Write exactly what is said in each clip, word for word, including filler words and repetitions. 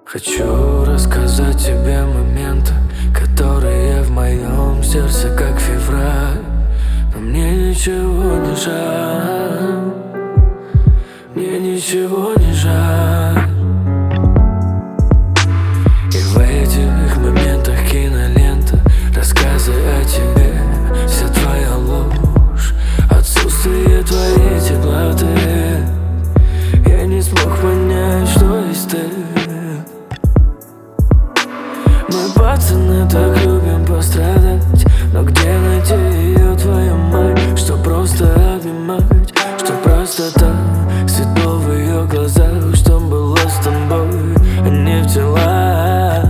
Хочу рассказать тебе моменты, которые в моем сердце как февраль. Но мне ничего не жаль, мне ничего не жаль. И в этих моментах кинолента, рассказы о тебе, вся твоя ложь, отсутствие твоей теплоты. Я не смог понять, что есть ты. Мы, пацаны, так любим пострадать, но где найти ее, твою мать? Что просто обнимать, что просто так светло в ее глазах, что было с тобой, а не в телах.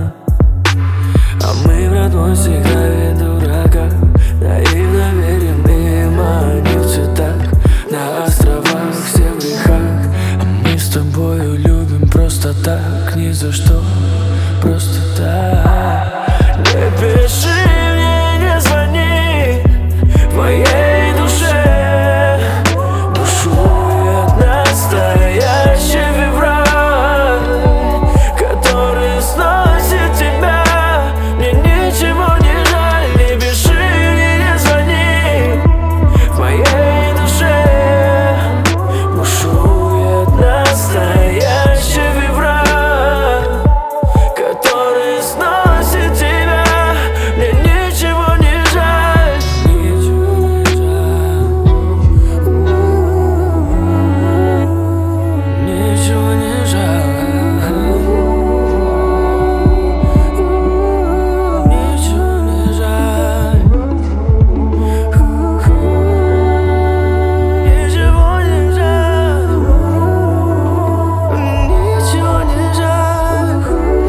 А мы, брат мой, всегда ведь дурака, наивно верим мимо, не в цветах, на островах, все в грехах. А мы с тобою любим просто так, ни за что, просто так. Не пиши мне, не звони, в моей душе бушует настоящий февраль, который сносит тебя. Мне ничего не жаль. Не пиши мне, не звони, в моей душе бушует настоящий февраль, который сносит тебя. Мне ничего не жаль, ничего не жаль, ничего не жаль, ничего не жаль, ничего не жаль, ничего не жаль.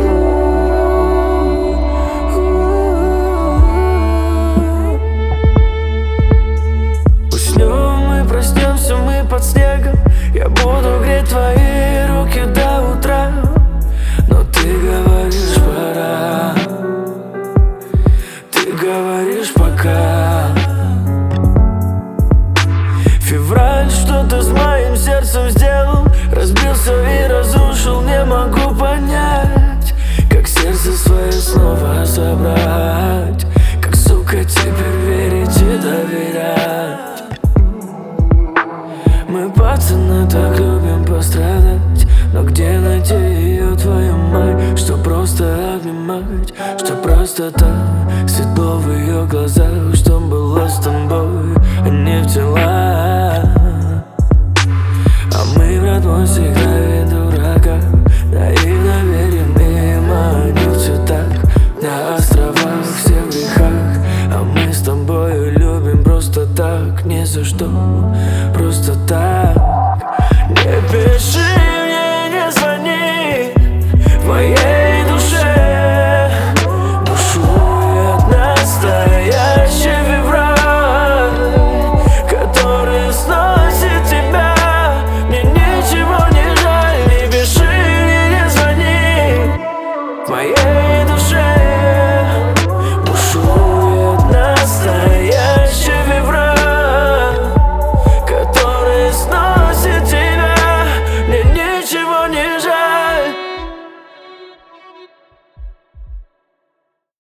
Уснем, мы проснемся, мы под снегом. Я буду греть твои руки до утра. Но ты говоришь пора, ты говоришь пока. Февраль что-то с моим сердцем сделал, разбил все и разрушил. Не могу понять, как сердце свое снова собрать, как, сука, теперь верить и доверять. Мы, пацаны, так любим пострадать, но где найти ее, твою мать? Что просто обнимать, что просто так светло в ее глазах, что было с тобой, а не в телах. А мы, брат мой, всегда ведь дурака, наивно верим мимо, не в цветах, на островах, все в грехах. А мы с тобою любим просто так, ни за что, просто так. Не пиши